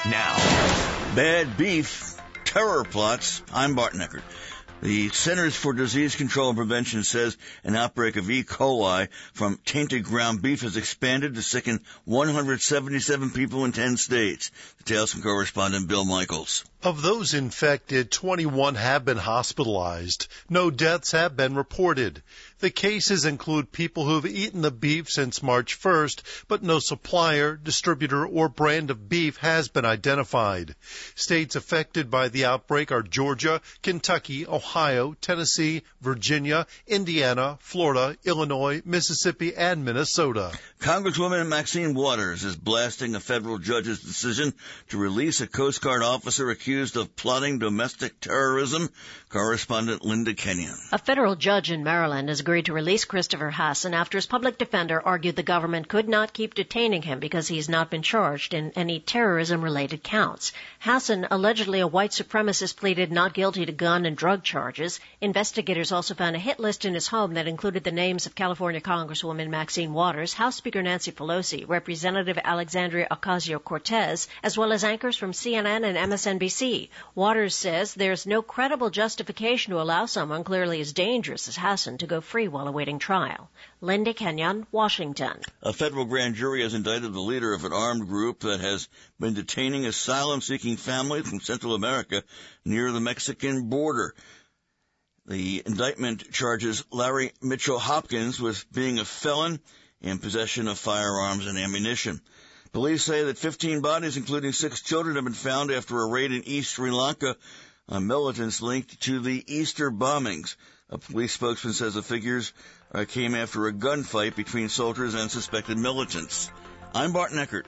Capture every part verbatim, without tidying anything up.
now. Bad beef, terror plots. I'm Bart Neckert. The Centers for Disease Control and Prevention says an outbreak of E. coli from tainted ground beef has expanded to sicken one hundred seventy-seven people in ten states. Details from correspondent Bill Michaels. Of those infected, twenty-one have been hospitalized. No deaths have been reported. The cases include people who have eaten the beef since March first, but no supplier, distributor, or brand of beef has been identified. States affected by the outbreak are Georgia, Kentucky, Ohio, Tennessee, Virginia, Indiana, Florida, Illinois, Mississippi, and Minnesota. Congresswoman Maxine Waters is blasting a federal judge's decision to release a Coast Guard officer accused of plotting domestic terrorism. Correspondent Linda Kenyon. A federal judge in Maryland has agreed to release Christopher Hasson after his public defender argued the government could not keep detaining him because he's not been charged in any terrorism-related counts. Hasson, allegedly a white supremacist, pleaded not guilty to gun and drug charges. Investigators also found a hit list in his home that included the names of California Congresswoman Maxine Waters, House Speaker Nancy Pelosi, Representative Alexandria Ocasio-Cortez, as well as anchors from C N N and M S N B C. Waters says there's no credible justification to allow someone clearly as dangerous as Hasson to go free while awaiting trial. Linda Kenyon, Washington. A federal grand jury has indicted the leader of an armed group that has been detaining asylum-seeking families from Central America near the Mexican border. The indictment charges Larry Mitchell Hopkins with being a felon in possession of firearms and ammunition. Police say that fifteen bodies, including six children, have been found after a raid in East Sri Lanka on militants linked to the Easter bombings. A police spokesman says the figures uh, came after a gunfight between soldiers and suspected militants. I'm Bart Neckert.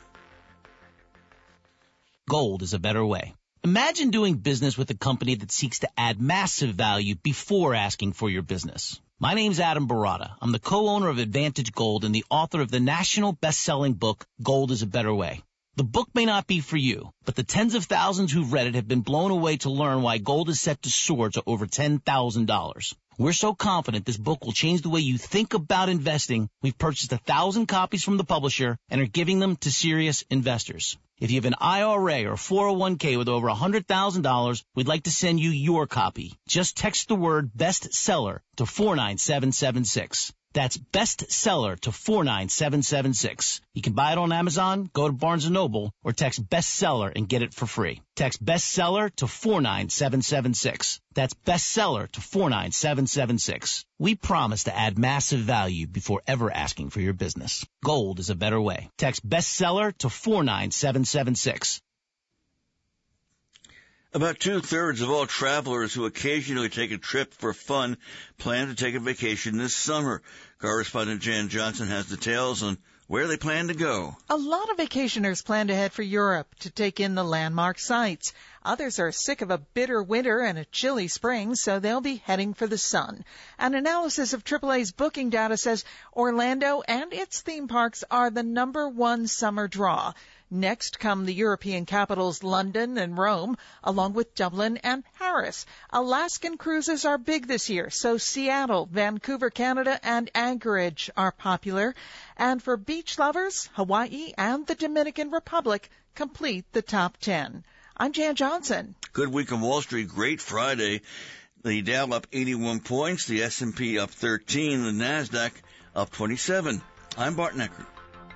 Gold is a better way. Imagine doing business with a company that seeks to add massive value before asking for your business. My name's Adam Barata. I'm the co-owner of Advantage Gold and the author of the national best-selling book, Gold is a Better Way. The book may not be for you, but the tens of thousands who've read it have been blown away to learn why gold is set to soar to over ten thousand dollars. We're so confident this book will change the way you think about investing, we've purchased a thousand copies from the publisher and are giving them to serious investors. If you have an I R A or four oh one k with over one hundred thousand dollars, we'd like to send you your copy. Just text the word bestseller to four nine seven seven six. That's bestseller to four nine seven seven six. You can buy it on Amazon, go to Barnes and Noble, or text bestseller and get it for free. Text bestseller to four nine seven seven six. That's bestseller to four nine seven seven six. We promise to add massive value before ever asking for your business. Gold is a better way. Text bestseller to four nine seven seven six. About two-thirds of all travelers who occasionally take a trip for fun plan to take a vacation this summer. Correspondent Jan Johnson has details on where they plan to go. A lot of vacationers plan to head for Europe to take in the landmark sights. Others are sick of a bitter winter and a chilly spring, so they'll be heading for the sun. An analysis of triple A's booking data says Orlando and its theme parks are the number one summer draw. Next come the European capitals London and Rome, along with Dublin and Paris. Alaskan cruises are big this year, so Seattle, Vancouver, Canada, and Anchorage are popular. And for beach lovers, Hawaii and the Dominican Republic complete the top ten. I'm Jan Johnson. Good week on Wall Street. Great Friday. The Dow up eighty-one points, the S and P up thirteen, the NASDAQ up twenty-seven. I'm Bart Neckert.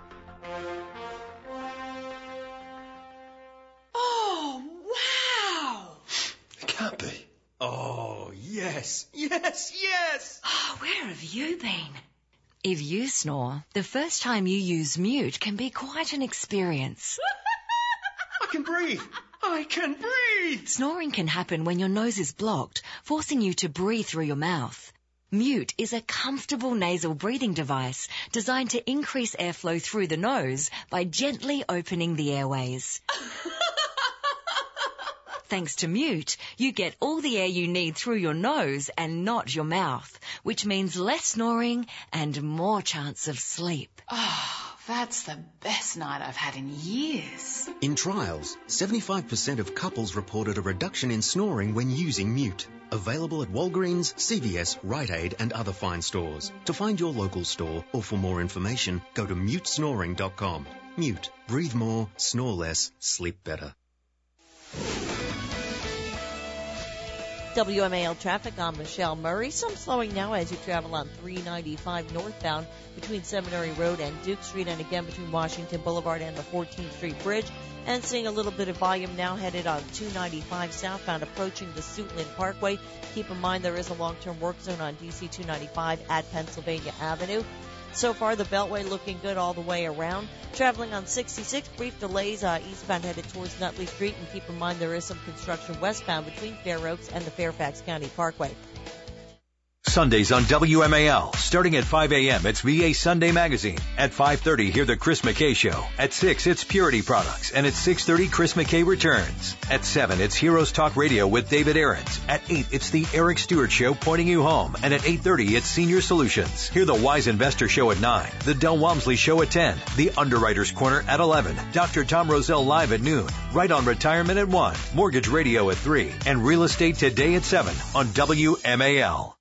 Can't be. Oh, yes, yes, yes. Oh, where have you been? If you snore, the first time you use Mute can be quite an experience. I can breathe. I can breathe. Snoring can happen when your nose is blocked, forcing you to breathe through your mouth. Mute is a comfortable nasal breathing device designed to increase airflow through the nose by gently opening the airways. Thanks to Mute, you get all the air you need through your nose and not your mouth, which means less snoring and more chance of sleep. Oh, that's the best night I've had in years. In trials, seventy-five percent of couples reported a reduction in snoring when using Mute. Available at Walgreens, C V S, Rite Aid and other fine stores. To find your local store or for more information, go to mute snoring dot com. Mute. Breathe more, snore less, sleep better. W M A L traffic, I'm Michelle Murray. Some slowing now as you travel on three ninety-five northbound between Seminary Road and Duke Street, and again between Washington Boulevard and the fourteenth Street Bridge. And seeing a little bit of volume now headed on two ninety-five southbound approaching the Suitland Parkway. Keep in mind there is a long-term work zone on D C two ninety-five at Pennsylvania Avenue. So far, the Beltway looking good all the way around. Traveling on sixty-six, brief delays uh, eastbound headed towards Nutley Street. And keep in mind there is some construction westbound between Fair Oaks and the Fairfax County Parkway. Sundays on W M A L. Starting at five a.m., it's V A Sunday Magazine. At five thirty, hear the Chris McKay Show. At six, it's Purity Products. And at six thirty, Chris McKay returns. At seven, it's Heroes Talk Radio with David Aarons. At eight, it's the Eric Stewart Show pointing you home. And at eight thirty, it's Senior Solutions. Hear the Wise Investor Show at nine. The Del Walmsley Show at ten. The Underwriters Corner at eleven. Doctor Tom Roselle live at noon. Right on Retirement at one. Mortgage Radio at three. And Real Estate Today at seven on W M A L.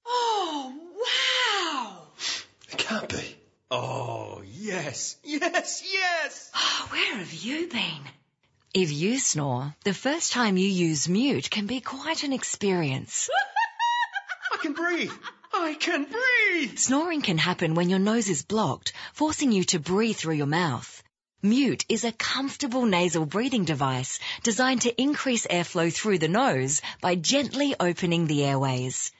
Can't be. Oh, yes, yes, yes! Oh, where have you been? If you snore, the first time you use Mute can be quite an experience. I can breathe. I can breathe. Snoring can happen when your nose is blocked, forcing you to breathe through your mouth. Mute is a comfortable nasal breathing device designed to increase airflow through the nose by gently opening the airways.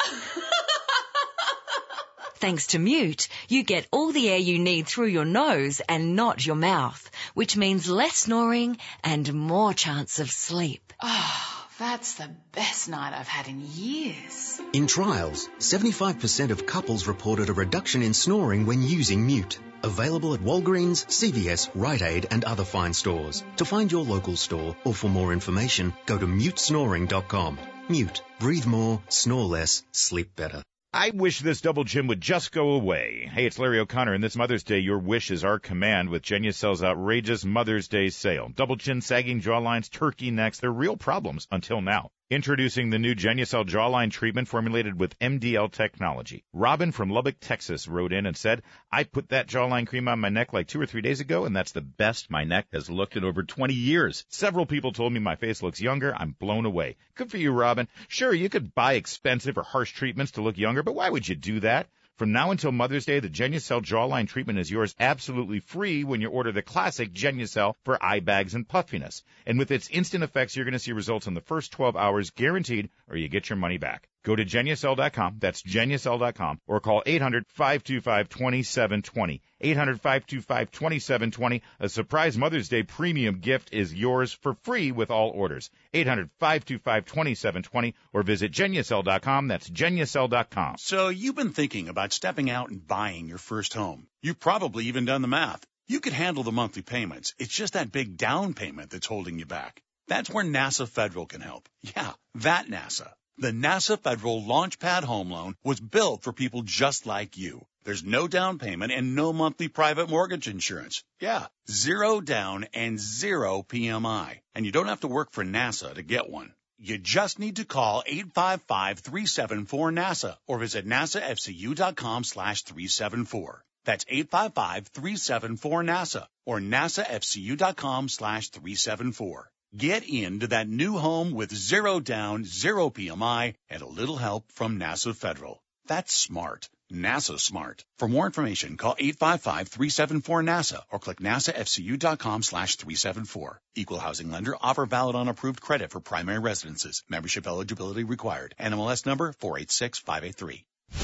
Thanks to Mute, you get all the air you need through your nose and not your mouth, which means less snoring and more chance of sleep. Oh, that's the best night I've had in years. In trials, seventy-five percent of couples reported a reduction in snoring when using Mute. Available at Walgreens, C V S, Rite Aid and other fine stores. To find your local store or for more information, go to mute snoring dot com. Mute. Breathe more, snore less, sleep better. I wish this double chin would just go away. Hey, it's Larry O'Connor, and this Mother's Day, your wish is our command with Genucel's outrageous Mother's Day sale. Double chin, sagging jawlines, turkey necks, they're real problems until now. Introducing the new Genucel jawline treatment formulated with M D L technology. Robin from Lubbock, Texas wrote in and said, I put that jawline cream on my neck like two or three days ago, and that's the best my neck has looked in over twenty years. Several people told me my face looks younger. I'm blown away. Good for you, Robin. Sure, you could buy expensive or harsh treatments to look younger, but why would you do that? From now until Mother's Day, the Genucel jawline treatment is yours absolutely free when you order the classic Genucel for eye bags and puffiness. And with its instant effects, you're going to see results in the first twelve hours guaranteed, or you get your money back. Go to Genucel dot com, that's Genucel dot com, or call eight hundred, five two five, two seven two zero. eight hundred, five two five, two seven two zero. A surprise Mother's Day premium gift is yours for free with all orders. eight hundred, five two five, two seven two zero, or visit Genucel dot com, that's Genucel dot com. So you've been thinking about stepping out and buying your first home. You've probably even done the math. You could handle the monthly payments. It's just that big down payment that's holding you back. That's where NASA Federal can help. Yeah, that NASA. The NASA Federal Launchpad Home Loan was built for people just like you. There's no down payment and no monthly private mortgage insurance. Yeah, zero down and zero P M I. And you don't have to work for NASA to get one. You just need to call eight five five, three seven four, NASA or visit nasa f c u dot com slash three seven four. That's eight five five, three seven four, NASA or nasa f c u dot com slash three seven four. Get into that new home with zero down, zero P M I, and a little help from NASA Federal. That's smart. NASA smart. For more information, call eight five five, three seven four, NASA or click nasa f c u dot com slash three seven four. Equal housing lender. Offer valid on approved credit for primary residences. Membership eligibility required. N M L S number four eight six five eight three.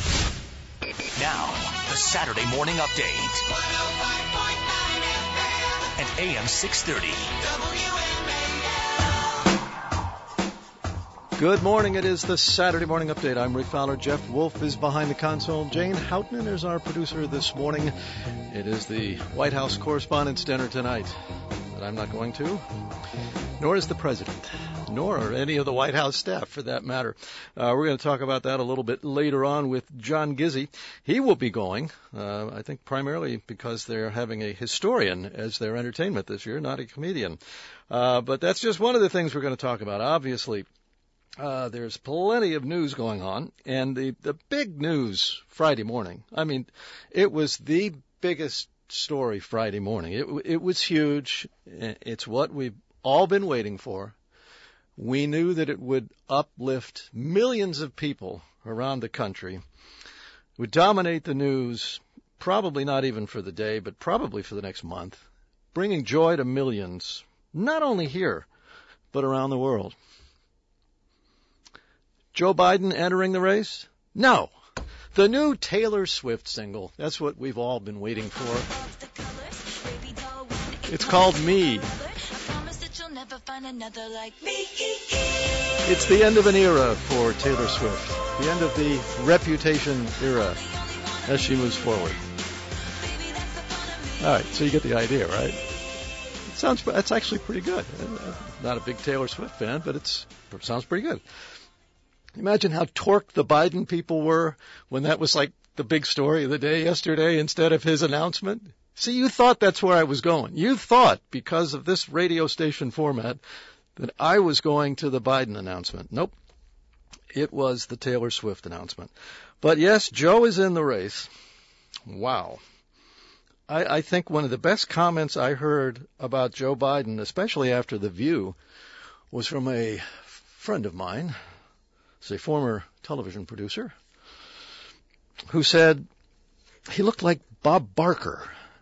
Now, the Saturday Morning Update. And A M six thirty. Good morning. It is the Saturday Morning Update. I'm Rick Fowler. Jeff Wolf is behind the console. Jane Houtman is our producer this morning. It is the White House Correspondents' Dinner tonight that I'm not going to, nor is the President, nor are any of the White House staff, for that matter. Uh, we're going to talk about that a little bit later on with John Gizzi. He will be going, uh, I think primarily because they're having a historian as their entertainment this year, not a comedian. Uh, but that's just one of the things we're going to talk about. Obviously, Uh, there's plenty of news going on, and the, the big news Friday morning, I mean, it was the biggest story Friday morning. It, it was huge. It's what we've all been waiting for. We knew that it would uplift millions of people around the country. It would dominate the news, probably not even for the day, but probably for the next month, bringing joy to millions, not only here, but around the world. Joe Biden entering the race? No. The new Taylor Swift single. That's what we've all been waiting for. It's called Me. It's the end of an era for Taylor Swift. The end of the Reputation era as she moves forward. All right, so you get the idea, right? It sounds, that's actually pretty good. I'm not a big Taylor Swift fan, but it's, it sounds pretty good. Imagine how torqued the Biden people were when that was like the big story of the day yesterday instead of his announcement. See, you thought that's where I was going. You thought, because of this radio station format, that I was going to the Biden announcement. Nope. It was the Taylor Swift announcement. But yes, Joe is in the race. Wow. I, I think one of the best comments I heard about Joe Biden, especially after The View, was from a friend of mine, a former television producer, who said he looked like Bob Barker.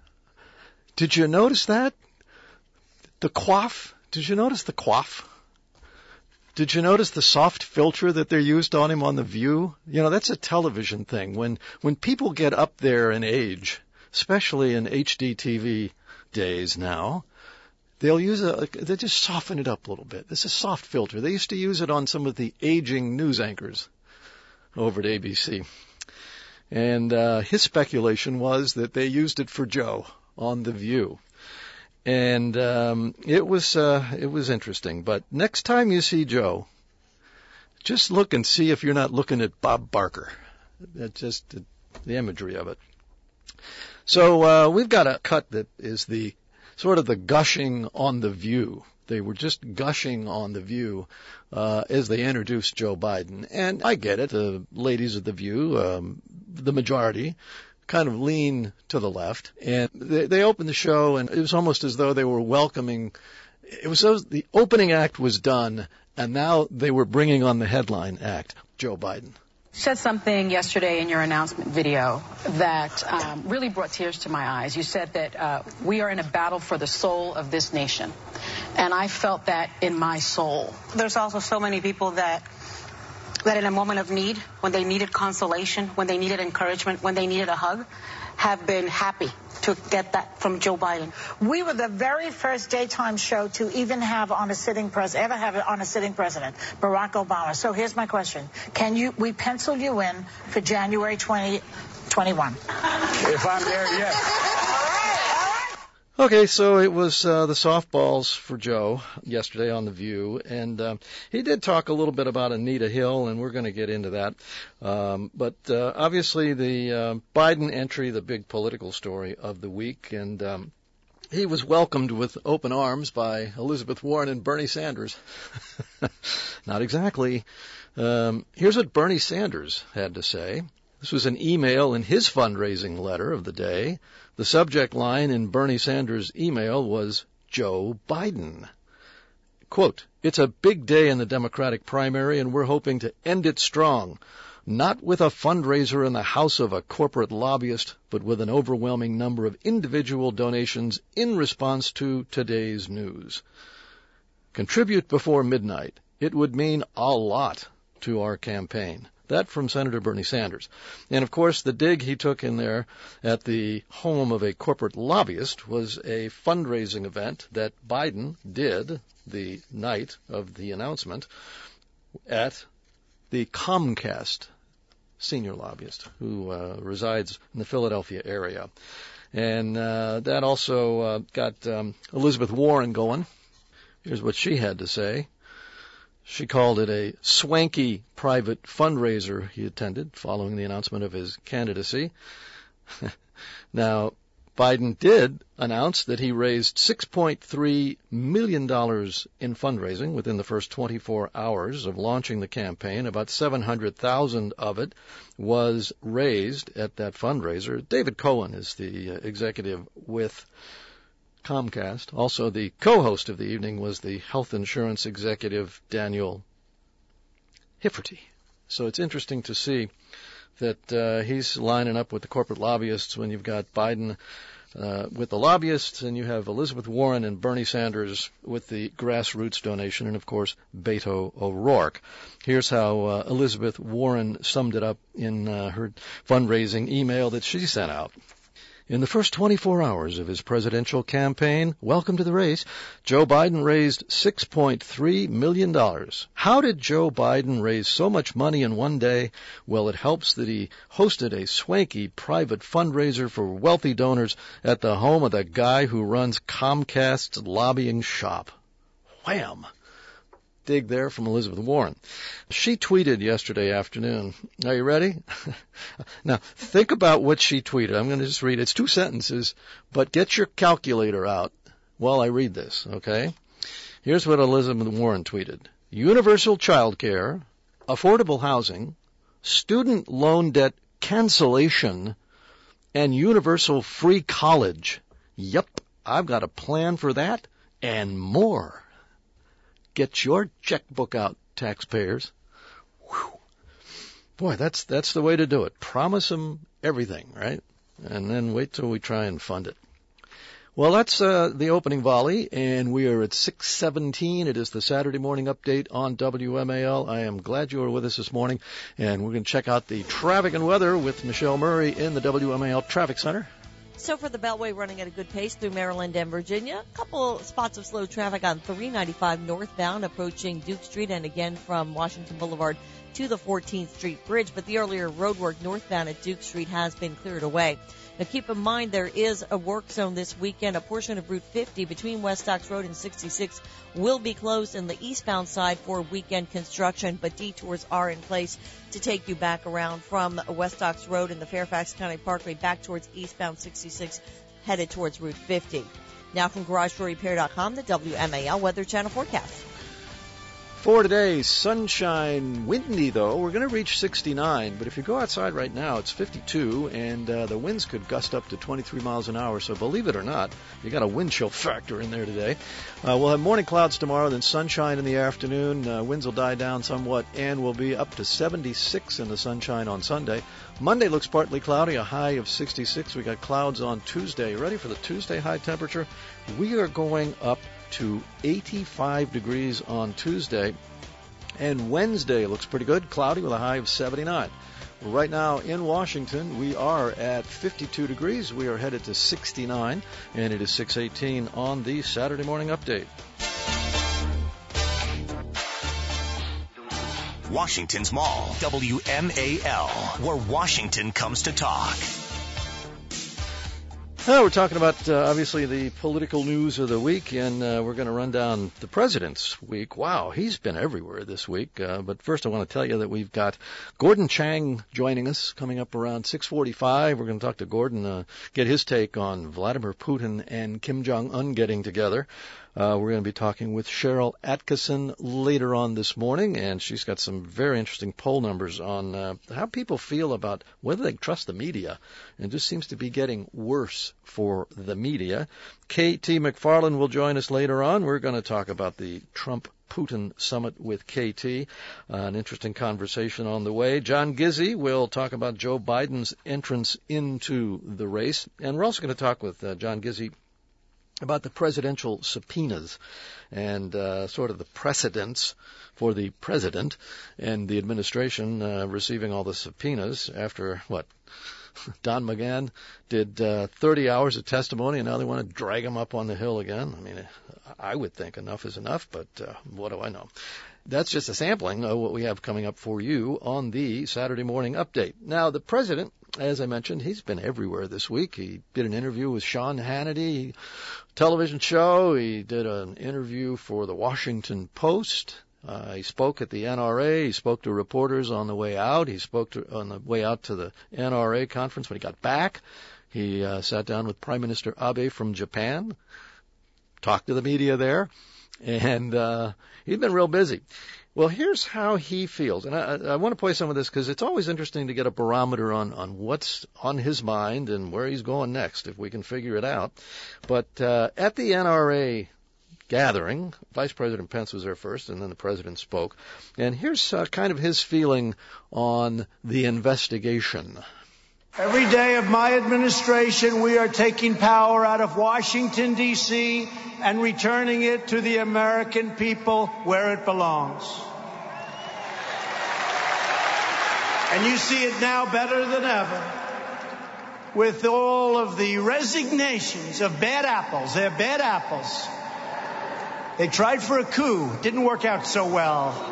Did you notice that? The coif? Did you notice the coif? Did you notice the soft filter that they used on him on The View? You know, that's a television thing. When when people get up there in age, especially in H D T V days now, they'll use a, they just soften it up a little bit. This is a soft filter. They used to use it on some of the aging news anchors over at A B C. And uh, his speculation was that they used it for Joe on The View. And um, it was uh, it was interesting. But next time you see Joe, just look and see if you're not looking at Bob Barker. That's just the, the imagery of it. So uh, we've got a cut that is the sort of the gushing on The View. They were just gushing on The View uh, as they introduced Joe Biden. And I get it. The ladies of The View, um, the majority, kind of lean to the left. And they, they opened the show, and it was almost as though they were welcoming. It was so the opening act was done, and now they were bringing on the headline act, Joe Biden. Said something yesterday in your announcement video that um, really brought tears to my eyes. You said that uh, we are in a battle for the soul of this nation. And I felt that in my soul. There's also so many people that that in a moment of need, when they needed consolation, when they needed encouragement, when they needed a hug, have been happy to get that from Joe Biden. We were the very first daytime show to even have on a sitting president, ever have it on a sitting president, Barack Obama. So here's my question. Can you, we pencil you in for January twenty twenty-one? If I'm there, yes. Okay, so it was uh, the softballs for Joe yesterday on The View, and um, he did talk a little bit about Anita Hill, and we're going to get into that. Um, but uh, obviously the uh, Biden entry, the big political story of the week, and um, he was welcomed with open arms by Elizabeth Warren and Bernie Sanders. Not exactly. Um, here's what Bernie Sanders had to say. This was an email in his fundraising letter of the day. The subject line in Bernie Sanders' email was Joe Biden. Quote, "It's a big day in the Democratic primary, and we're hoping to end it strong, not with a fundraiser in the house of a corporate lobbyist, but with an overwhelming number of individual donations in response to today's news. Contribute before midnight. It would mean a lot to our campaign." That from Senator Bernie Sanders. And, of course, the dig he took in there at the home of a corporate lobbyist was a fundraising event that Biden did the night of the announcement at the Comcast senior lobbyist who uh, resides in the Philadelphia area. And uh, that also uh, got um, Elizabeth Warren going. Here's what she had to say. She called it a swanky private fundraiser he attended following the announcement of his candidacy. Now, Biden did announce that he raised six point three million dollars in fundraising within the first twenty-four hours of launching the campaign. About seven hundred thousand dollars of it was raised at that fundraiser. David Cohen is the uh, executive with Comcast. Also, the co-host of the evening was the health insurance executive, Daniel Hifferty. So it's interesting to see that uh, he's lining up with the corporate lobbyists when you've got Biden uh, with the lobbyists and you have Elizabeth Warren and Bernie Sanders with the grassroots donation and, of course, Beto O'Rourke. Here's how uh, Elizabeth Warren summed it up in uh, her fundraising email that she sent out. In the first twenty-four hours of his presidential campaign, welcome to the race, Joe Biden raised six point three million dollars. How did Joe Biden raise so much money in one day? Well, it helps that he hosted a swanky private fundraiser for wealthy donors at the home of the guy who runs Comcast's lobbying shop. Wham! Dig there from Elizabeth Warren. She tweeted yesterday afternoon. Are you ready? Now, think about what she tweeted. I'm going to just read. It's two sentences, but get your calculator out while I read this, okay? Here's what Elizabeth Warren tweeted. Universal child care, affordable housing, student loan debt cancellation, and universal free college. Yep, I've got a plan for that and more. Get your checkbook out, taxpayers. Whew. Boy, that's that's the way to do it. Promise them everything, right? And then wait till we try and fund it. Well, that's uh, the opening volley, and we are at six seventeen. It is the Saturday morning update on W M A L. I am glad you were with us this morning, and we're going to check out the traffic and weather with Michelle Murray in the W M A L Traffic Center. So for the Beltway, running at a good pace through Maryland and Virginia. A couple spots of slow traffic on three ninety-five northbound approaching Duke Street and again from Washington Boulevard to the fourteenth Street Bridge. But the earlier roadwork northbound at Duke Street has been cleared away. Now keep in mind there is a work zone this weekend. A portion of Route fifty between West Docks Road and sixty-six will be closed in the eastbound side for weekend construction, but detours are in place to take you back around from West Docks Road and the Fairfax County Parkway back towards eastbound sixty-six, headed towards Route fifty. Now from Garage Door Repair dot com, the W M A L Weather Channel forecast. For today, sunshine, windy though. We're going to reach sixty-nine, but if you go outside right now, it's fifty-two, and uh, the winds could gust up to twenty-three miles an hour. So believe it or not, you got a wind chill factor in there today. Uh, we'll have morning clouds tomorrow, then sunshine in the afternoon. Uh, winds will die down somewhat, and we'll be up to seventy-six in the sunshine on Sunday. Monday looks partly cloudy, a high of sixty-six. We got clouds on Tuesday. Ready for the Tuesday high temperature? We are going up to eighty-five degrees on Tuesday, and Wednesday looks pretty good, cloudy with a high of seventy-nine. Right now in Washington, we are at fifty-two degrees. We are headed to sixty-nine, and it is six eighteen on the Saturday morning update. Washington's Mall, W M A L, where Washington comes to talk. Well, we're talking about, uh, obviously, the political news of the week, and uh, we're going to run down the president's week. Wow, he's been everywhere this week. Uh, but first, I want to tell you that we've got Gordon Chang joining us coming up around six forty-five. We're going to talk to Gordon, uh, get his take on Vladimir Putin and Kim Jong-un getting together. Uh, we're going to be talking with Cheryl Atkinson later on this morning, and she's got some very interesting poll numbers on uh, how people feel about whether they trust the media. And it just seems to be getting worse for the media. K T McFarland will join us later on. We're going to talk about the Trump-Putin summit with K T. Uh, an interesting conversation on the way. John Gizzi will talk about Joe Biden's entrance into the race. And we're also going to talk with uh, John Gizzi about the presidential subpoenas and uh, sort of the precedents for the president and the administration uh, receiving all the subpoenas after, what, Don McGahn did uh, thirty hours of testimony, and now they want to drag him up on the Hill again. I mean, I would think enough is enough, but uh, what do I know? That's just a sampling of what we have coming up for you on the Saturday morning update. Now, the president, as I mentioned, he's been everywhere this week. He did an interview with Sean Hannity, television show. He did an interview for the Washington Post. Uh, he spoke at the N R A. He spoke to reporters on the way out. He spoke to, on the way out to the N R A conference when he got back. He uh, sat down with Prime Minister Abe from Japan, talked to the media there, and uh, he'd been real busy. Well, here's how he feels. And I, I want to play some of this because it's always interesting to get a barometer on, on what's on his mind and where he's going next, if we can figure it out. But uh, at the N R A gathering, Vice President Pence was there first, and then the president spoke. And here's uh, kind of his feeling on the investigation. Every day of my administration, we are taking power out of Washington, D C, and returning it to the American people where it belongs. And you see it now better than ever with all of the resignations of bad apples. They're bad apples. They tried for a coup. Didn't work out so well.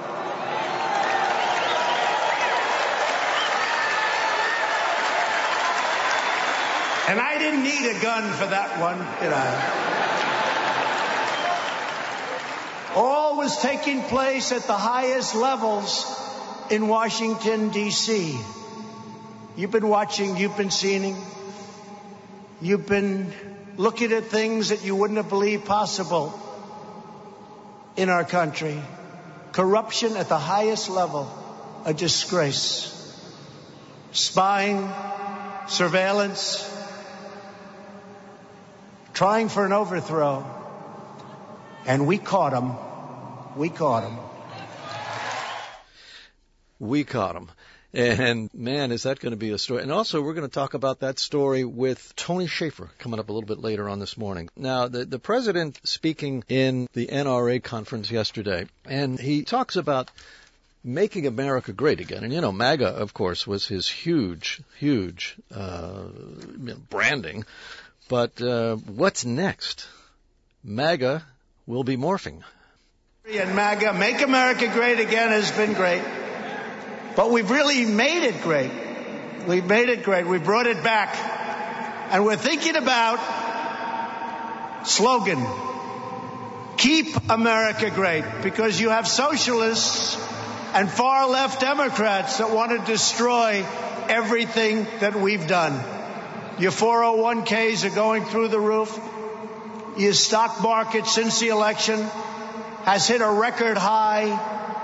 And I didn't need a gun for that one, did I? All was taking place at the highest levels in Washington, D C. You've been watching, you've been seeing, you've been looking at things that you wouldn't have believed possible in our country. Corruption at the highest level, a disgrace. Spying, surveillance, trying for an overthrow. And we caught him. We caught him. We caught him. And, man, is that going to be a story. And also, we're going to talk about that story with Tony Shaffer coming up a little bit later on this morning. Now, the, the president speaking in the N R A conference yesterday, and he talks about making America great again. And, you know, MAGA, of course, was his huge, huge uh, branding. But uh, what's next? MAGA will be morphing. And MAGA, Make America Great Again, has been great. But we've really made it great. We've made it great. We brought it back. And we're thinking about slogan, Keep America Great, because you have socialists and far left Democrats that want to destroy everything that we've done. Your four oh one k's are going through the roof. Your stock market since the election has hit a record high.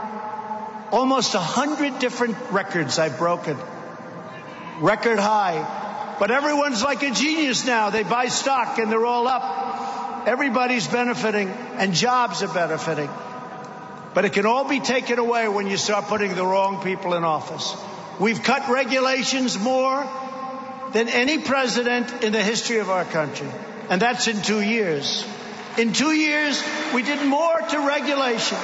Almost a hundred different records I've broken. Record high. But everyone's like a genius now. They buy stock and they're all up. Everybody's benefiting and jobs are benefiting. But it can all be taken away when you start putting the wrong people in office. We've cut regulations more than any president in the history of our country. And that's in two years. In two years, we did more to regulation.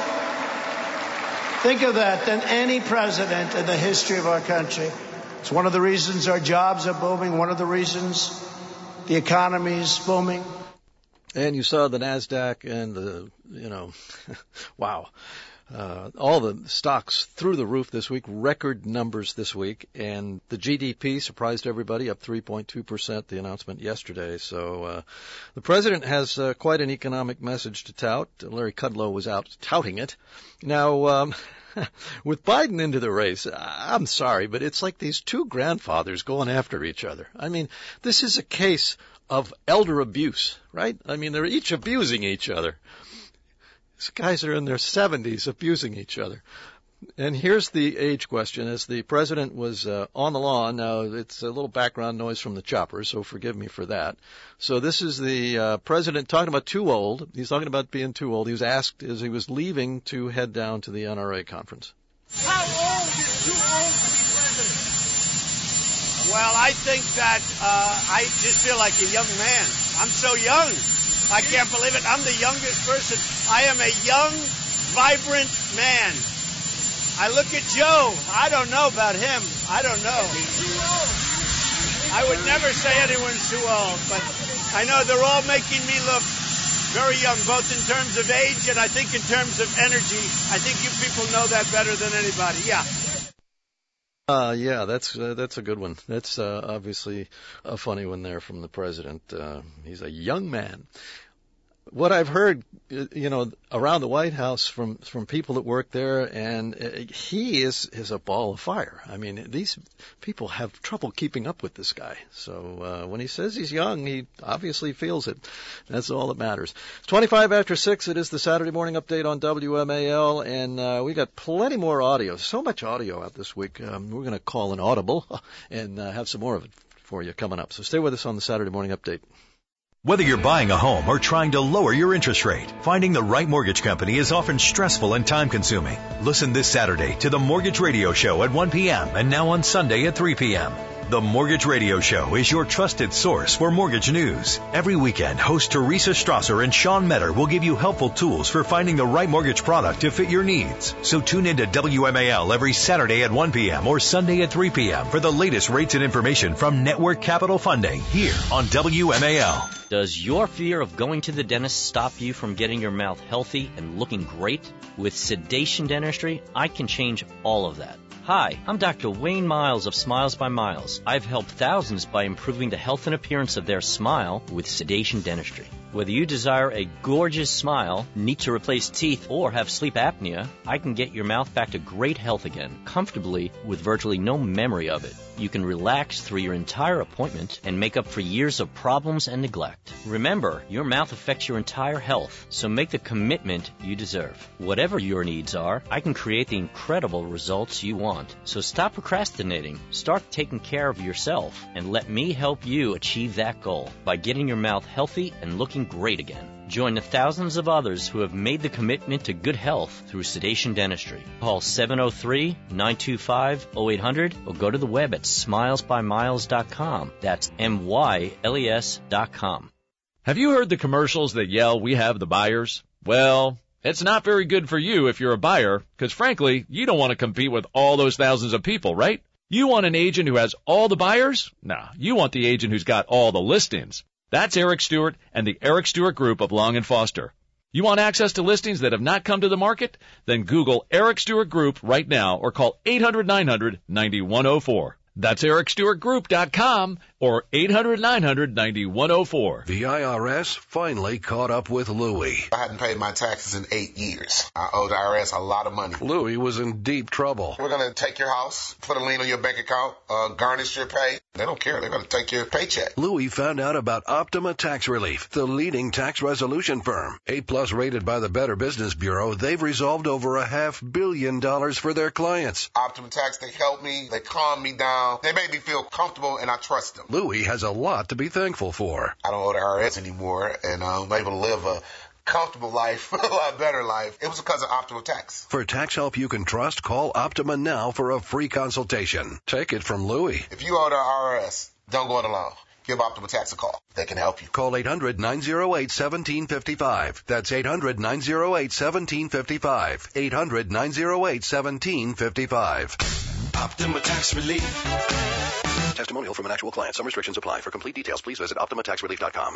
Think of that, than any president in the history of our country. It's one of the reasons our jobs are booming, one of the reasons the economy is booming. And you saw the NASDAQ and the, you know, wow. Uh, all the stocks through the roof this week, record numbers this week, and the G D P surprised everybody, up three point two percent, the announcement yesterday. So uh, the president has uh, quite an economic message to tout. Larry Kudlow was out touting it. Now, um, with Biden into the race, I'm sorry, but it's like these two grandfathers going after each other. I mean, this is a case of elder abuse, right? I mean, they're each abusing each other. These guys are in their seventies abusing each other. And here's the age question. As the president was uh, on the lawn, now it's a little background noise from the chopper, so forgive me for that. So this is the uh, president talking about too old. He's talking about being too old. He was asked as he was leaving to head down to the N R A conference. How old is too old to be president? Well, I think that uh, I just feel like a young man. I'm so young. I can't believe it. I'm the youngest person. I am a young, vibrant man. I look at Joe. I don't know about him. I don't know. I would never say anyone's too old, but I know they're all making me look very young, both in terms of age and I think in terms of energy. I think you people know that better than anybody. Yeah. Uh, yeah, that's uh, that's a good one. That's uh, obviously a funny one there from the president. Uh, he's a young man. what I've heard, you know, around the White House from from people that work there, and he is is a ball of fire. I mean, these people have trouble keeping up with this guy. So uh, when he says he's young, he obviously feels it. That's all that matters. It's twenty-five after six. It is the Saturday morning update on W M A L, and uh, we got plenty more audio. So much audio out this week. Um, we're going to call an audible and uh, have some more of it for you coming up. So stay with us on the Saturday morning update. Whether you're buying a home or trying to lower your interest rate, finding the right mortgage company is often stressful and time-consuming. Listen this Saturday to the Mortgage Radio Show at one p.m. and now on Sunday at three p.m. The Mortgage Radio Show is your trusted source for mortgage news. Every weekend, host Teresa Strasser and Sean Metter will give you helpful tools for finding the right mortgage product to fit your needs. So tune in to W M A L every Saturday at one p.m. or Sunday at three p.m. for the latest rates and information from Network Capital Funding here on W M A L. Does your fear of going to the dentist stop you from getting your mouth healthy and looking great? With Sedation Dentistry, I can change all of that. Hi, I'm Doctor Wayne Miles of Smiles by Miles. I've helped thousands by improving the health and appearance of their smile with Sedation Dentistry. Whether you desire a gorgeous smile, need to replace teeth, or have sleep apnea, I can get your mouth back to great health again, comfortably, with virtually no memory of it. You can relax through your entire appointment and make up for years of problems and neglect. Remember, your mouth affects your entire health, so make the commitment you deserve. Whatever your needs are, I can create the incredible results you want. So stop procrastinating, start taking care of yourself, and let me help you achieve that goal by getting your mouth healthy and looking great again. Join the thousands of others who have made the commitment to good health through Sedation Dentistry. Call seven oh three, nine two five, oh eight hundred or go to the web at smiles by miles dot com. That's M Y L E S dot com. Have you heard the commercials that yell, "We have the buyers"? Well, it's not very good for you if you're a buyer, because frankly, you don't want to compete with all those thousands of people, right? You want an agent who has all the buyers? No, you want the agent who's got all the listings. That's Eric Stewart and the Eric Stewart Group of Long and Foster. You want access to listings that have not come to the market? Then Google Eric Stewart Group right now or call eight hundred, nine hundred, ninety-one oh four. That's eric stewart group dot com or eight hundred, nine hundred, ninety-one oh four. The I R S finally caught up with Louie. I hadn't paid my taxes in eight years. I owed the I R S a lot of money. Louie was in deep trouble. We're going to take your house, put a lien on your bank account, uh, garnish your pay. They don't care. They're going to take your paycheck. Louie found out about Optima Tax Relief, the leading tax resolution firm. A-plus rated by the Better Business Bureau, they've resolved over a half billion dollars for their clients. Optima Tax, they help me. They calm me down. They made me feel comfortable, and I trust them. Louie has a lot to be thankful for. I don't owe the I R S anymore, and I'm able to live a comfortable life, a lot better life. It was because of Optima Tax. For tax help you can trust, call Optima now for a free consultation. Take it from Louie. If you owe the I R S, don't go it alone. Give Optima Tax a call. They can help you. Call eight hundred, nine oh eight, one seven five five. That's eight hundred, nine oh eight, one seven five five. eight hundred, nine oh eight, one seven five five. Optima Tax Relief. Testimonial from an actual client. Some restrictions apply. For complete details, please visit optima tax relief dot com.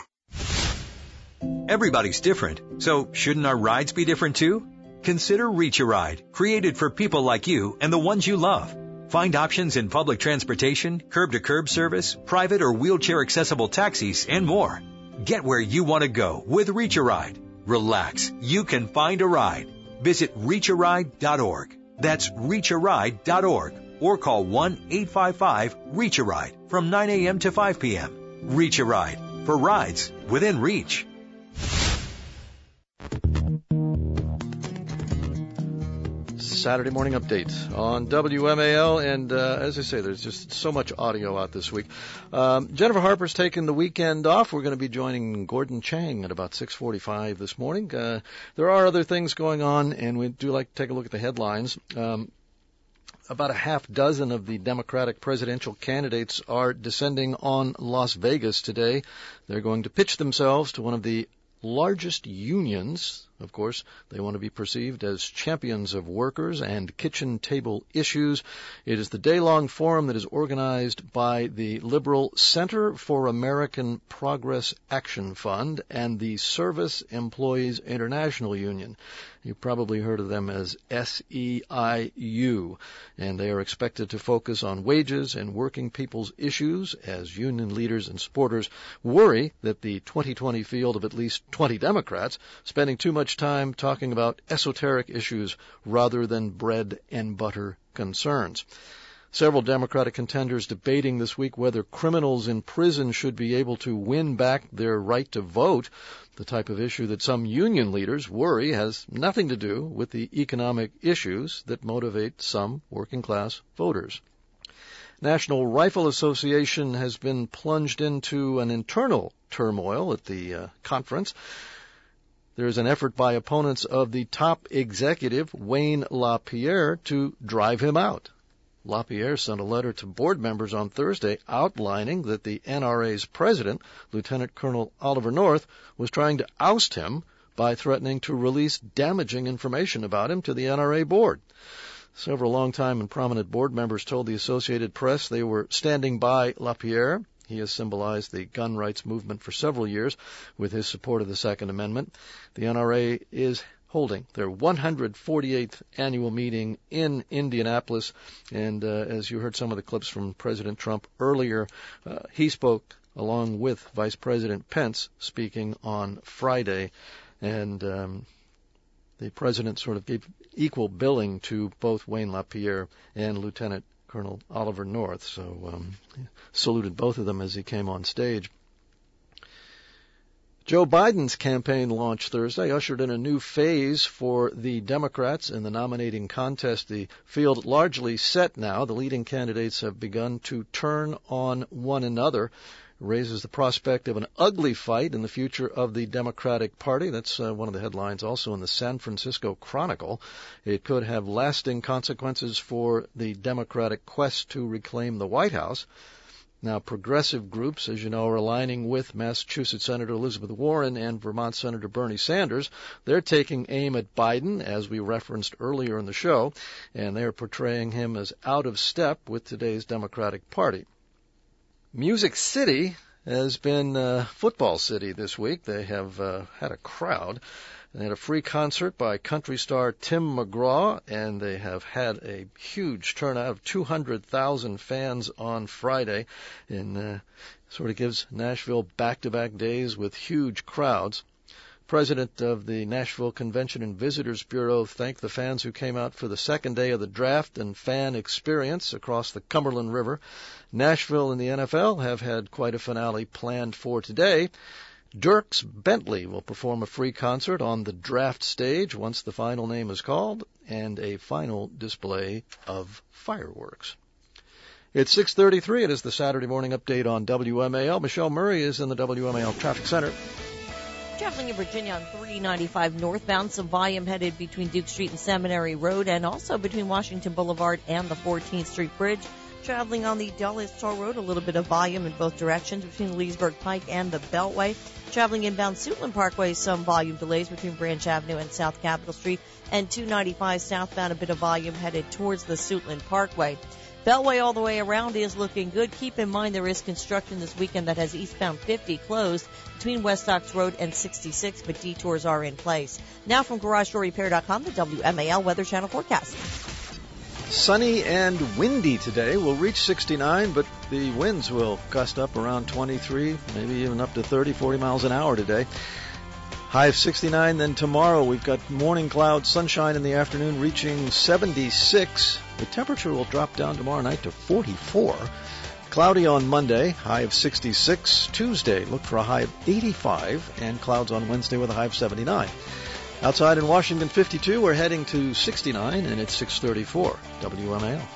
Everybody's different, so shouldn't our rides be different too? Consider Reach a Ride, created for people like you and the ones you love. Find options in public transportation, curb-to-curb service, private or wheelchair-accessible taxis, and more. Get where you want to go with Reach a Ride. Relax. You can find a ride. Visit reach a ride dot org. That's reach a ride dot org. Or call one eight five five, reach a ride from nine a.m. to five p.m. Reach a Ride, for rides within reach. Saturday morning update on W M A L, and uh, as I say, there's just so much audio out this week. Um, Jennifer Harper's taking the weekend off. We're going to be joining Gordon Chang at about six forty-five this morning. Uh, there are other things going on, and we do like to take a look at the headlines. Um, About a half dozen of the Democratic presidential candidates are descending on Las Vegas today. They're going to pitch themselves to one of the largest unions Of course, they want to be perceived as champions of workers and kitchen table issues. It is the day-long forum that is organized by the Liberal Center for American Progress Action Fund and the Service Employees International Union. You've probably heard of them as S E I U, and they are expected to focus on wages and working people's issues as union leaders and supporters worry that the twenty twenty field of at least twenty Democrats spending too much time talking about esoteric issues rather than bread and butter concerns. Several Democratic contenders debating this week whether criminals in prison should be able to win back their right to vote, the type of issue that some union leaders worry has nothing to do with the economic issues that motivate some working-class voters. National Rifle Association has been plunged into an internal turmoil at the uh, conference. There is an effort by opponents of the top executive, Wayne LaPierre, to drive him out. LaPierre sent a letter to board members on Thursday outlining that the N R A's president, Lieutenant Colonel Oliver North, was trying to oust him by threatening to release damaging information about him to the N R A board. Several longtime and prominent board members told the Associated Press they were standing by LaPierre. He has symbolized the gun rights movement for several years with his support of the Second Amendment. The N R A is holding their one hundred forty-eighth annual meeting in Indianapolis. And uh, as you heard some of the clips from President Trump earlier, uh, he spoke along with Vice President Pence speaking on Friday. And um, the president sort of gave equal billing to both Wayne LaPierre and Lieutenant Colonel Oliver North. So um, saluted both of them as he came on stage. Joe Biden's campaign launch Thursday ushered in a new phase for the Democrats in the nominating contest. The field largely set now. The leading candidates have begun to turn on one another. It raises the prospect of an ugly fight in the future of the Democratic Party. That's uh, one of the headlines also in the San Francisco Chronicle. It could have lasting consequences for the Democratic quest to reclaim the White House. Now, progressive groups, as you know, are aligning with Massachusetts Senator Elizabeth Warren and Vermont Senator Bernie Sanders. They're taking aim at Biden, as we referenced earlier in the show, and they're portraying him as out of step with today's Democratic Party. Music City has been uh, football city this week. They have uh, had a crowd. They had a free concert by country star Tim McGraw, and they have had a huge turnout of two hundred thousand fans on Friday, and uh, sort of gives Nashville back-to-back days with huge crowds. President of the Nashville Convention and Visitors Bureau thanked the fans who came out for the second day of the draft and fan experience across the Cumberland River. Nashville and the N F L have had quite a finale planned for today. Dierks Bentley will perform a free concert on the draft stage once the final name is called, and a final display of fireworks. It's six thirty-three. It is the Saturday morning update on W M A L. Michelle Murray is in the W M A L Traffic Center. Traveling in Virginia on three ninety-five northbound, some volume headed between Duke Street and Seminary Road, and also between Washington Boulevard and the fourteenth Street Bridge. Traveling on the Dulles Toll Road, a little bit of volume in both directions between Leesburg Pike and the Beltway. Traveling inbound Suitland Parkway, some volume delays between Branch Avenue and South Capitol Street. And two ninety-five southbound, a bit of volume headed towards the Suitland Parkway. Beltway all the way around is looking good. Keep in mind there is construction this weekend that has eastbound fifty closed between West Ox Road and sixty-six, but detours are in place. Now from Garage Door Repair dot com, the W M A L Weather Channel forecast. Sunny and windy today. We'll reach sixty-nine, but the winds will gust up around twenty-three, maybe even up to thirty, forty miles an hour today. High of sixty-nine. Then tomorrow we've got morning clouds, sunshine in the afternoon reaching seventy-six. The temperature will drop down tomorrow night to forty-four. Cloudy on Monday, high of sixty-six. Tuesday, look for a high of eighty-five, and clouds on Wednesday with a high of seventy-nine. Outside in Washington, fifty-two. We're heading to sixty-nine, and it's six thirty-four. W M A L.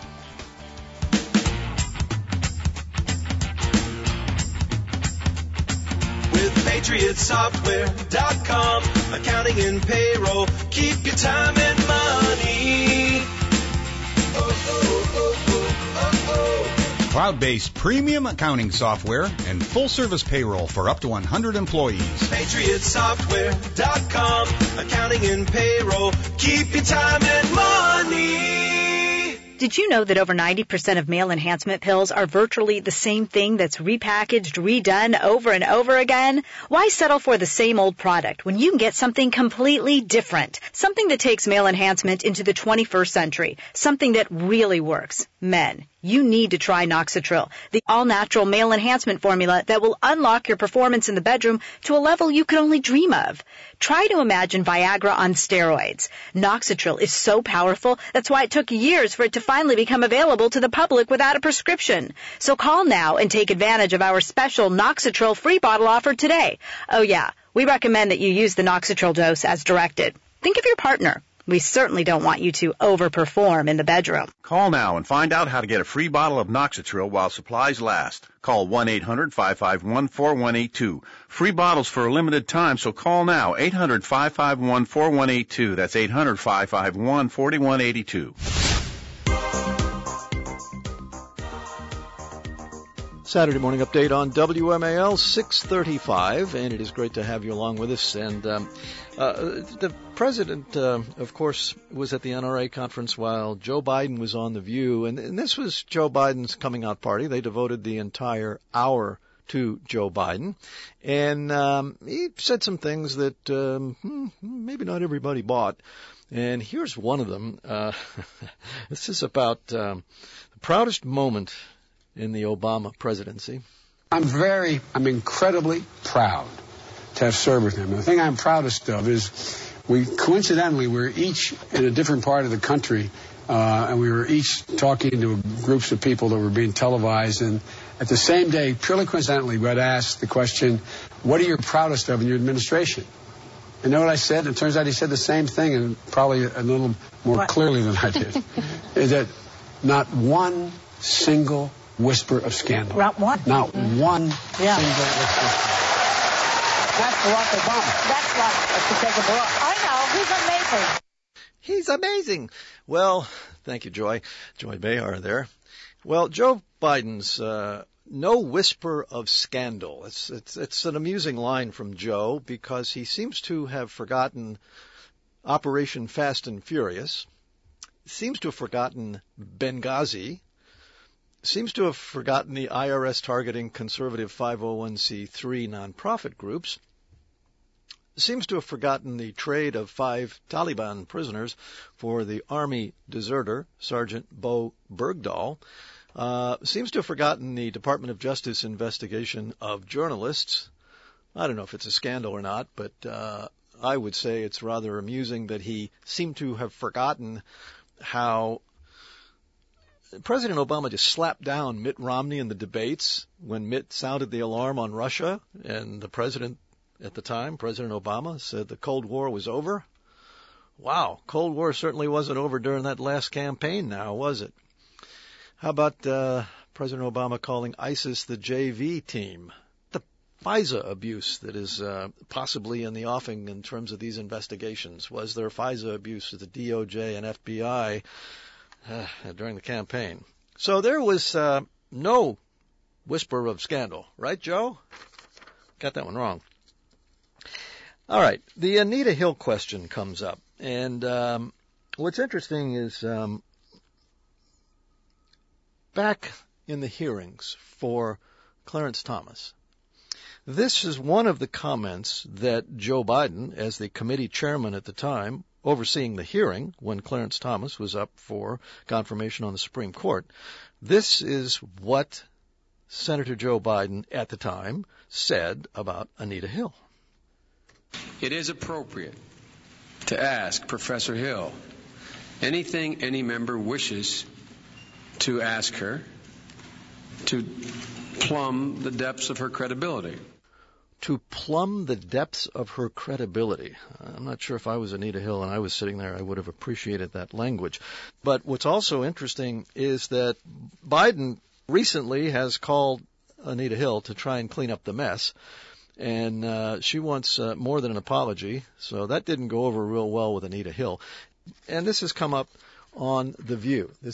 With Patriot Software dot com, accounting and payroll, keep your time and money. Oh, oh, oh, oh, oh, oh. cloud-based premium accounting software and full-service payroll for up to one hundred employees. Patriot Software dot com. Accounting and payroll. Keep your time and money. Did you know that over ninety percent of male enhancement pills are virtually the same thing that's repackaged, redone over and over again? Why settle for the same old product when you can get something completely different? Something that takes male enhancement into the twenty-first century. Something that really works. Men, you need to try Noxitril, the all-natural male enhancement formula that will unlock your performance in the bedroom to a level you could only dream of. Try to imagine Viagra on steroids. Noxitril is so powerful, that's why it took years for it to finally become available to the public without a prescription. So call now and take advantage of our special Noxitril free bottle offer today. Oh yeah, we recommend that you use the Noxitril dose as directed. Think of your partner. We certainly don't want you to overperform in the bedroom. Call now and find out how to get a free bottle of Noxitril while supplies last. Call one eight hundred five five one four one eight two. Free bottles for a limited time, so call now. eight hundred five five one four one eight two. That's eight hundred five five one four one eight two. Saturday morning update on W M A L six thirty-five, and it is great to have you along with us. And um, uh, the president, uh, of course, was at the N R A conference while Joe Biden was on The View, and, and this was Joe Biden's coming out party. They devoted the entire hour to Joe Biden, and um, he said some things that um, maybe not everybody bought. And here's one of them. Uh, this is about um, the proudest moment in the Obama presidency. I'm very, I'm incredibly proud to have served with him. And the thing I'm proudest of is we, coincidentally, we were each in a different part of the country, uh, and we were each talking to groups of people that were being televised. And at the same day, purely coincidentally, we had asked the question, what are you proudest of in your administration? And you know what I said? It turns out he said the same thing, and probably a little more what? clearly than I did. Is that not one single whisper of scandal. Not one. Not mm-hmm. one yeah. single whisper. That's Barack Obama. That's right. That's because of Barack. I know. He's amazing. He's amazing. Well, thank you, Joy. Joy Behar there. Well, Joe Biden's uh, no whisper of scandal. It's, it's, it's an amusing line from Joe because he seems to have forgotten Operation Fast and Furious, seems to have forgotten Benghazi, seems to have forgotten the I R S targeting conservative five oh one c three nonprofit groups, seems to have forgotten the trade of five Taliban prisoners for the Army deserter, Sergeant Bo Bergdahl, uh, seems to have forgotten the Department of Justice investigation of journalists. I don't know if it's a scandal or not, but uh, I would say it's rather amusing that he seemed to have forgotten how President Obama just slapped down Mitt Romney in the debates when Mitt sounded the alarm on Russia, and the president at the time, President Obama, said the Cold War was over. Wow, Cold War certainly wasn't over during that last campaign now, was it? How about uh, President Obama calling ISIS the J V team? The FISA abuse that is uh, possibly in the offing in terms of these investigations. Was there FISA abuse at the D O J and F B I Uh, during the campaign? So there was uh, no whisper of scandal, right, Joe? Got that one wrong. All right, the Anita Hill question comes up, and um, what's interesting is um, back in the hearings for Clarence Thomas, this is one of the comments that Joe Biden, as the committee chairman at the time, overseeing the hearing when Clarence Thomas was up for confirmation on the Supreme Court. This is what Senator Joe Biden at the time said about Anita Hill. It is appropriate to ask Professor Hill anything any member wishes to ask her to plumb the depths of her credibility. To plumb the depths of her credibility. I'm not sure if I was Anita Hill and I was sitting there, I would have appreciated that language. But what's also interesting is that Biden recently has called Anita Hill to try and clean up the mess, and uh, she wants uh, more than an apology, so that didn't go over real well with Anita Hill. And this has come up on The View. This is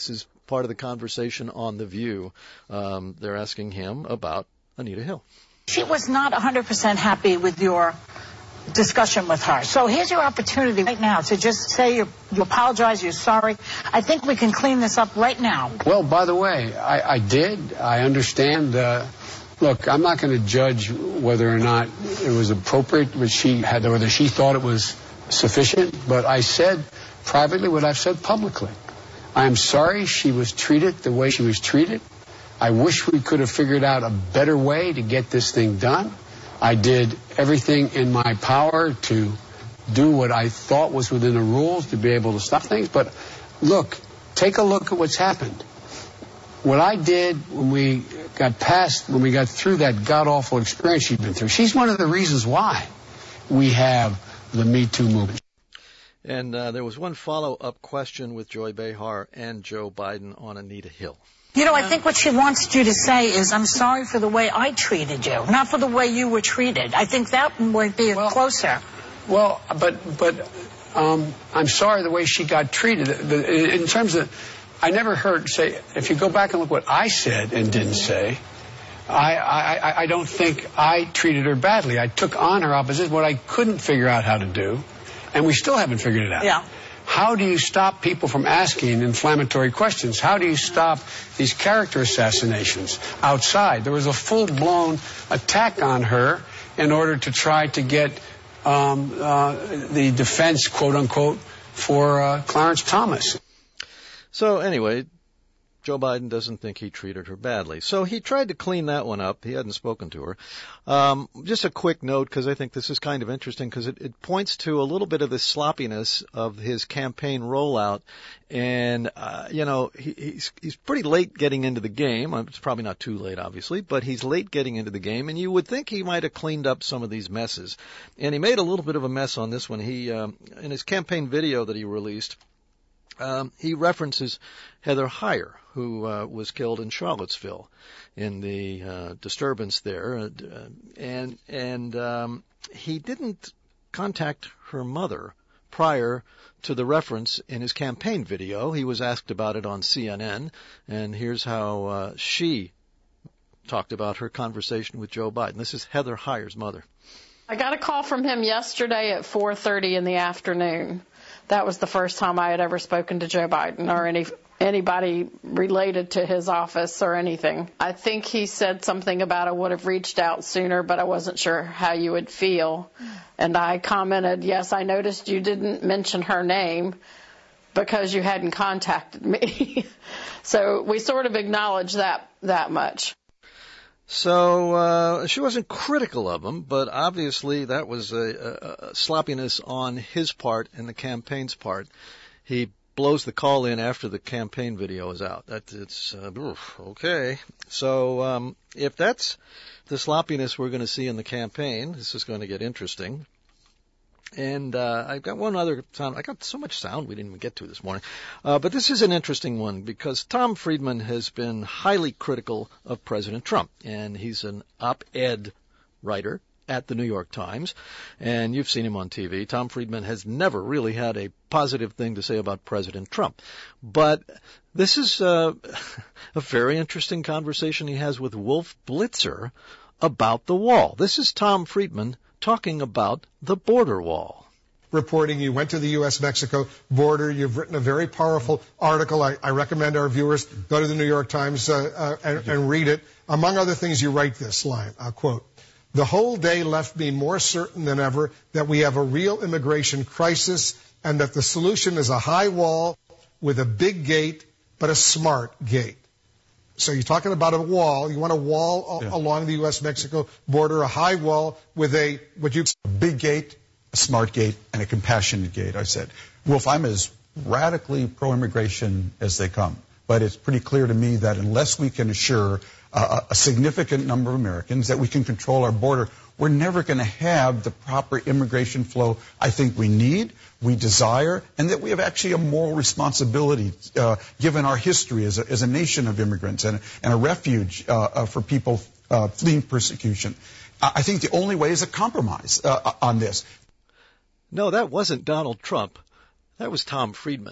part of the conversation on The View. Um, they're asking him about Anita Hill. She was not one hundred percent happy with your discussion with her. So here's your opportunity right now to just say you, you apologize, you're sorry. I think we can clean this up right now. Well, by the way, I, I did. I understand. Uh, look, I'm not going to judge whether or not it was appropriate, what she had, whether she thought it was sufficient. But I said privately what I've said publicly. I am sorry she was treated the way she was treated. I wish we could have figured out a better way to get this thing done. I did everything in my power to do what I thought was within the rules to be able to stop things. But look, take a look at what's happened. What I did when we got past, when we got through that god-awful experience she'd been through, she's one of the reasons why we have the Me Too movement. And uh, there was one follow-up question with Joy Behar and Joe Biden on Anita Hill. You know, I think what she wants you to say is, I'm sorry for the way I treated you, not for the way you were treated. I think that might be well, closer. Well, but but um, I'm sorry the way she got treated. The, in terms of, I never heard say, if you go back and look what I said and didn't say, I, I, I don't think I treated her badly. I took on her opposition, what I couldn't figure out how to do, and we still haven't figured it out. Yeah. How do you stop people from asking inflammatory questions? How do you stop these character assassinations outside? There was a full-blown attack on her in order to try to get um, uh, the defense, quote-unquote, for uh, Clarence Thomas. So anyway, Joe Biden doesn't think he treated her badly. So he tried to clean that one up. He hadn't spoken to her. Um, just a quick note, because I think this is kind of interesting, because it, it points to a little bit of the sloppiness of his campaign rollout. And, uh, you know, he, he's, he's pretty late getting into the game. It's probably not too late, obviously, but he's late getting into the game. And you would think he might have cleaned up some of these messes. And he made a little bit of a mess on this one. He, um, in his campaign video that he released, Um, he references Heather Heyer, who uh, was killed in Charlottesville in the uh, disturbance there, uh, and and um, he didn't contact her mother prior to the reference in his campaign video. He was asked about it on C N N, and here's how uh, she talked about her conversation with Joe Biden. This is Heather Heyer's mother. I got a call from him yesterday at four thirty in the afternoon. That was the first time I had ever spoken to Joe Biden or any anybody related to his office or anything. I think he said something about I would have reached out sooner, but I wasn't sure how you would feel. And I commented, yes, I noticed you didn't mention her name because you hadn't contacted me. So we sort of acknowledged that that much. So uh, she wasn't critical of him, but obviously that was a, a, a sloppiness on his part and the campaign's part. He blows the call in after the campaign video is out. That it's uh, oof, okay. So um, if that's the sloppiness we're going to see in the campaign, this is going to get interesting. And uh, I've got one other sound. I got so much sound we didn't even get to this morning. Uh, but this is an interesting one because Tom Friedman has been highly critical of President Trump. And he's an op-ed writer at the New York Times. And you've seen him on T V. Tom Friedman has never really had a positive thing to say about President Trump. But this is uh, a very interesting conversation he has with Wolf Blitzer about the wall. This is Tom Friedman talking about the border wall. Reporting you went to the U S Mexico border. You've written a very powerful article. I, I recommend our viewers go to the New York Times uh, uh, and, and read it. Among other things, you write this line, I'll quote, "The whole day left me more certain than ever that we have a real immigration crisis and that the solution is a high wall with a big gate, but a smart gate." So you're talking about a wall. You want a wall yeah. along the U S Mexico border, a high wall with a, what you... A big gate, a smart gate, and a compassionate gate, I said. Wolf, I'm as radically pro-immigration as they come. But it's pretty clear to me that unless we can assure uh, a significant number of Americans that we can control our border, we're never going to have the proper immigration flow I think we need, we desire, and that we have actually a moral responsibility, uh, given our history as a, as a nation of immigrants and, and a refuge uh, uh, for people uh, fleeing persecution. I think the only way is a compromise uh, on this. No, that wasn't Donald Trump. That was Tom Friedman.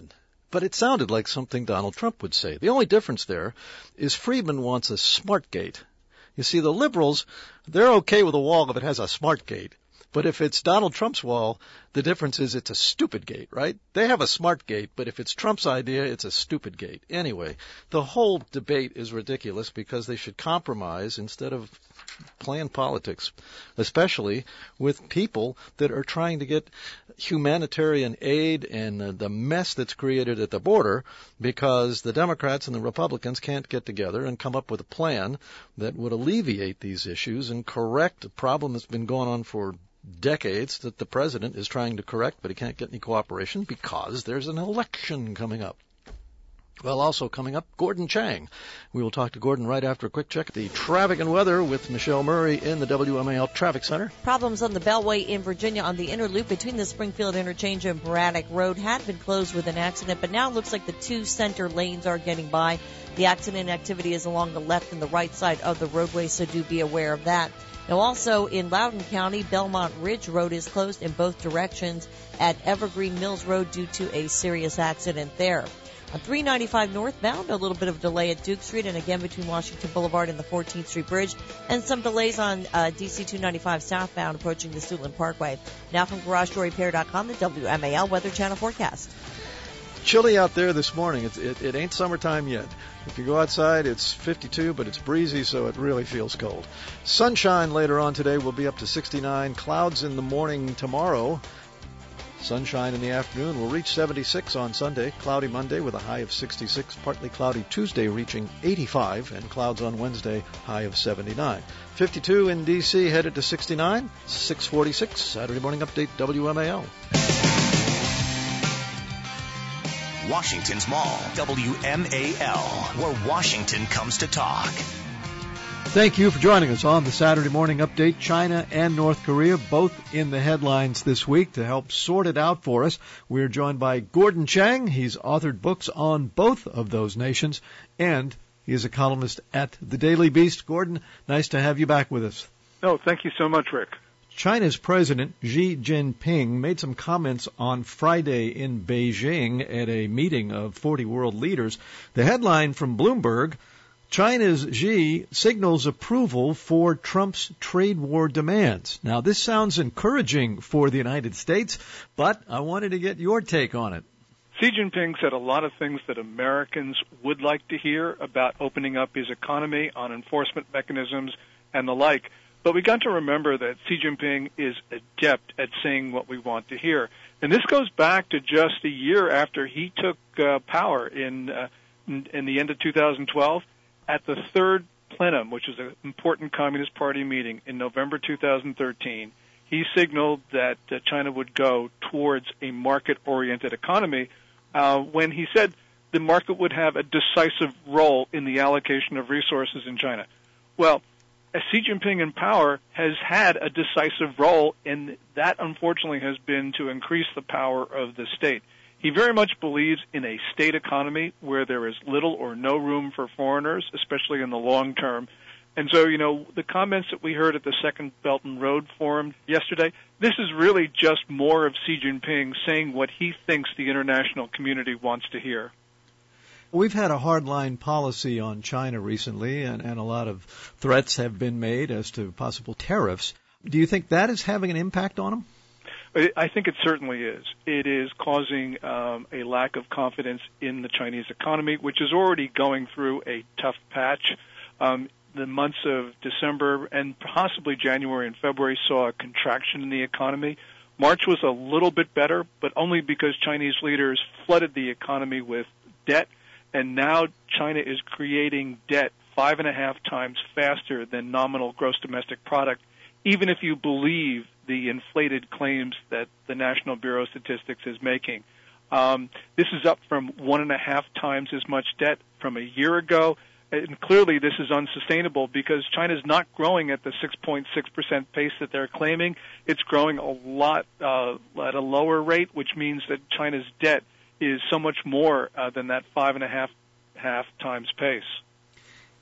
But it sounded like something Donald Trump would say. The only difference there is Friedman wants a smart gate. You see, the liberals, they're okay with a wall if it has a smart gate. But if it's Donald Trump's wall, the difference is it's a stupid gate, right? They have a smart gate, but if it's Trump's idea, it's a stupid gate. Anyway, the whole debate is ridiculous because they should compromise instead of playing politics, especially with people that are trying to get humanitarian aid and uh, the mess that's created at the border because the Democrats and the Republicans can't get together and come up with a plan that would alleviate these issues and correct a problem that's been going on for decades that the president is trying to correct, but he can't get any cooperation because there's an election coming up. Well, also coming up, Gordon Chang. We will talk to Gordon right after a quick check at the traffic and weather with Michelle Murray in the W M A L Traffic Center. Problems on the Beltway in Virginia on the inner loop between the Springfield Interchange and Braddock Road had been closed with an accident, but now it looks like the two center lanes are getting by. The accident activity is along the left and the right side of the roadway, so do be aware of that. Now, also in Loudoun County, Belmont Ridge Road is closed in both directions at Evergreen Mills Road due to a serious accident there. On three ninety-five northbound, a little bit of delay at Duke Street and again between Washington Boulevard and the fourteenth Street Bridge, and some delays on uh, D C two ninety-five southbound approaching the Suitland Parkway. Now from Garage Door Repair dot com, the W M A L Weather Channel forecast. Chilly out there this morning. It's, it, it ain't summertime yet. If you go outside, it's fifty-two, but it's breezy, so it really feels cold. Sunshine later on today will be up to sixty-nine. Clouds in the morning tomorrow. Sunshine in the afternoon will reach seventy-six on Sunday. Cloudy Monday with a high of sixty-six. Partly cloudy Tuesday reaching eighty-five. And clouds on Wednesday, high of seventy-nine. fifty-two in D C, headed to sixty-nine. six forty-six, Saturday Morning Update, W M A L. Washington's Mall, W M A L, where Washington comes to talk. Thank you for joining us on the Saturday Morning Update. China and North Korea both in the headlines this week. To help sort it out for us, we're joined by Gordon Chang. He's authored books on both of those nations, and he is a columnist at The Daily Beast. Gordon, nice to have you back with us. Oh, thank you so much, Rick. China's President Xi Jinping made some comments on Friday in Beijing at a meeting of forty world leaders. The headline from Bloomberg, China's Xi signals approval for Trump's trade war demands. Now, this sounds encouraging for the United States, but I wanted to get your take on it. Xi Jinping said a lot of things that Americans would like to hear about opening up his economy, on enforcement mechanisms, and the like. But we got to remember that Xi Jinping is adept at saying what we want to hear. And this goes back to just a year after he took uh, power in, uh, in in the end of two thousand twelve. At the third plenum, which is an important Communist Party meeting in November two thousand thirteen, he signaled that uh, China would go towards a market-oriented economy uh, when he said the market would have a decisive role in the allocation of resources in China. Well, Xi Jinping in power has had a decisive role, and that unfortunately has been to increase the power of the state. He very much believes in a state economy where there is little or no room for foreigners, especially in the long term. And so, you know, the comments that we heard at the Second Belt and Road Forum yesterday, this is really just more of Xi Jinping saying what he thinks the international community wants to hear. We've had a hardline policy on China recently, and, and a lot of threats have been made as to possible tariffs. Do you think that is having an impact on them? I think it certainly is. It is causing um, a lack of confidence in the Chinese economy, which is already going through a tough patch. Um, the months of December and possibly January and February saw a contraction in the economy. March was a little bit better, but only because Chinese leaders flooded the economy with debt. And now China is creating debt five and a half times faster than nominal gross domestic product, even if you believe the inflated claims that the National Bureau of Statistics is making. Um, this is up from one and a half times as much debt from a year ago. And clearly this is unsustainable because China is not growing at the six point six percent pace that they're claiming. It's growing a lot uh, at a lower rate, which means that China's debt is so much more uh, than that five and a half half times pace.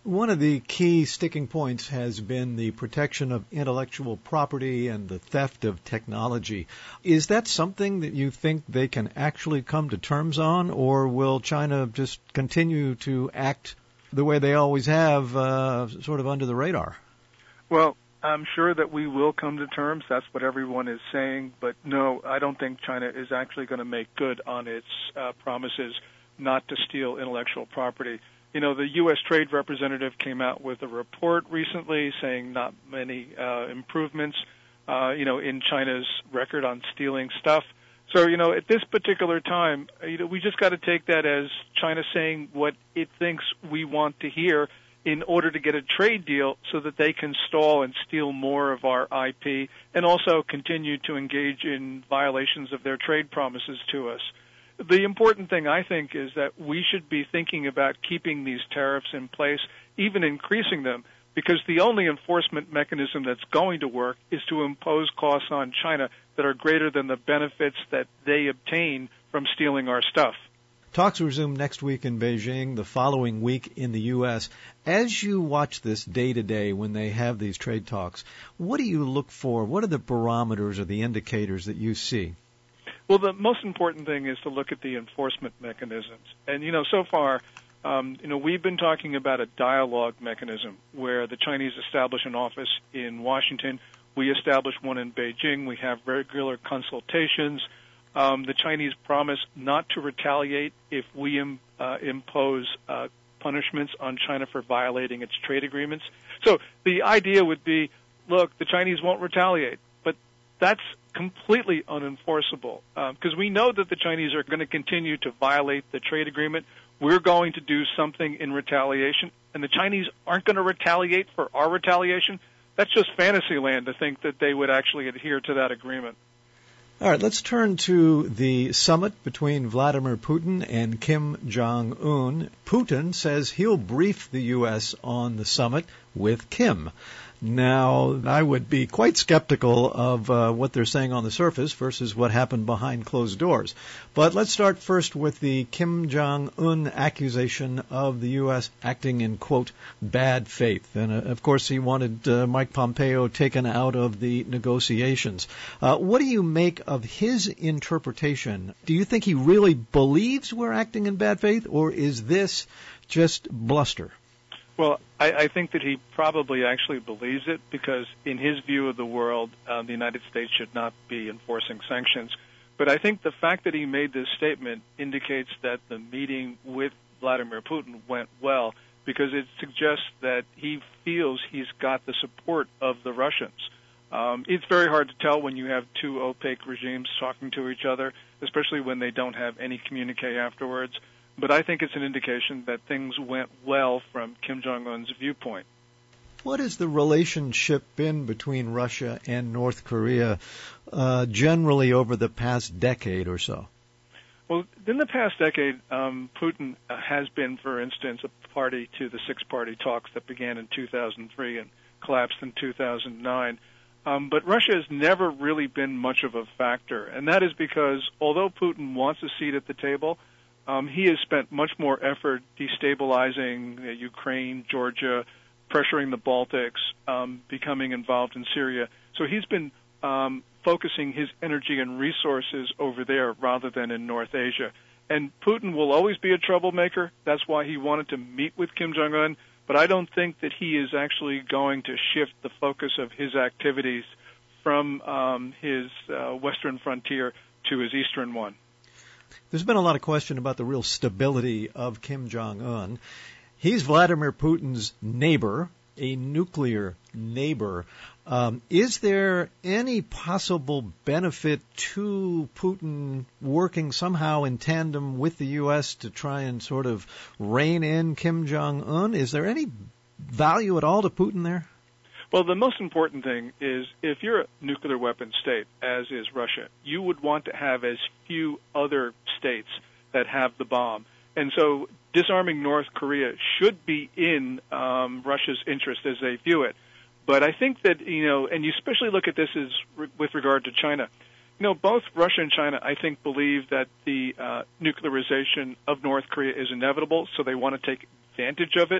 One of the key sticking points has been the protection of intellectual property and the theft of technology. Is that something that you think they can actually come to terms on, or will China just continue to act the way they always have, uh, sort of under the radar? Well, I'm sure that we will come to terms. That's what everyone is saying. But no, I don't think China is actually going to make good on its uh, promises not to steal intellectual property. You know, the U S Trade Representative came out with a report recently saying not many uh, improvements, uh, you know, in China's record on stealing stuff. So, you know, at this particular time, you know, we just got to take that as China saying what it thinks we want to hear in order to get a trade deal so that they can stall and steal more of our I P and also continue to engage in violations of their trade promises to us. The important thing, I think, is that we should be thinking about keeping these tariffs in place, even increasing them, because the only enforcement mechanism that's going to work is to impose costs on China that are greater than the benefits that they obtain from stealing our stuff. Talks resume next week in Beijing, the following week in the U S. As you watch this day to day when they have these trade talks, what do you look for? What are the barometers or the indicators that you see? Well, the most important thing is to look at the enforcement mechanisms. And, you know, so far, um, you know, we've been talking about a dialogue mechanism where the Chinese establish an office in Washington. We establish one in Beijing. We have regular consultations. Um, the Chinese promise not to retaliate if we im- uh, impose uh, punishments on China for violating its trade agreements. So the idea would be, look, the Chinese won't retaliate, but that's completely unenforceable because um, we know that the Chinese are going to continue to violate the trade agreement. We're going to do something in retaliation, and the Chinese aren't going to retaliate for our retaliation. That's just fantasy land to think that they would actually adhere to that agreement. All right, let's turn to the summit between Vladimir Putin and Kim Jong-un. Putin says he'll brief the U S on the summit with Kim. Now, I would be quite skeptical of uh, what they're saying on the surface versus what happened behind closed doors. But let's start first with the Kim Jong-un accusation of the U S acting in, quote, bad faith. And, uh, of course, he wanted uh, Mike Pompeo taken out of the negotiations. Uh, what do you make of his interpretation? Do you think he really believes we're acting in bad faith, or is this just bluster? Well, I, I think that he probably actually believes it because in his view of the world, uh, the United States should not be enforcing sanctions. But I think the fact that he made this statement indicates that the meeting with Vladimir Putin went well because it suggests that he feels he's got the support of the Russians. Um, it's very hard to tell when you have two opaque regimes talking to each other, especially when they don't have any communique afterwards. But I think it's an indication that things went well from Kim Jong-un's viewpoint. What has the relationship been between Russia and North Korea uh, generally over the past decade or so? Well, in the past decade, um, Putin has been, for instance, a party to the six-party talks that began in two thousand three and collapsed in two thousand nine. Um, but Russia has never really been much of a factor, and that is because although Putin wants a seat at the table, Um, he has spent much more effort destabilizing uh, Ukraine, Georgia, pressuring the Baltics, um, becoming involved in Syria. So he's been um, focusing his energy and resources over there rather than in North Asia. And Putin will always be a troublemaker. That's why he wanted to meet with Kim Jong-un. But I don't think that he is actually going to shift the focus of his activities from um, his uh, western frontier to his eastern one. There's been a lot of question about the real stability of Kim Jong-un. He's Vladimir Putin's neighbor, a nuclear neighbor. Um, is there any possible benefit to Putin working somehow in tandem with the U S to try and sort of rein in Kim Jong-un? Is there any value at all to Putin there? Well, the most important thing is if you're a nuclear weapon state, as is Russia, you would want to have as few other states that have the bomb. And so disarming North Korea should be in um, Russia's interest as they view it. But I think that, you know, and you especially look at this as re- with regard to China. You know, both Russia and China, I think, believe that the uh, nuclearization of North Korea is inevitable, so they want to take advantage of it.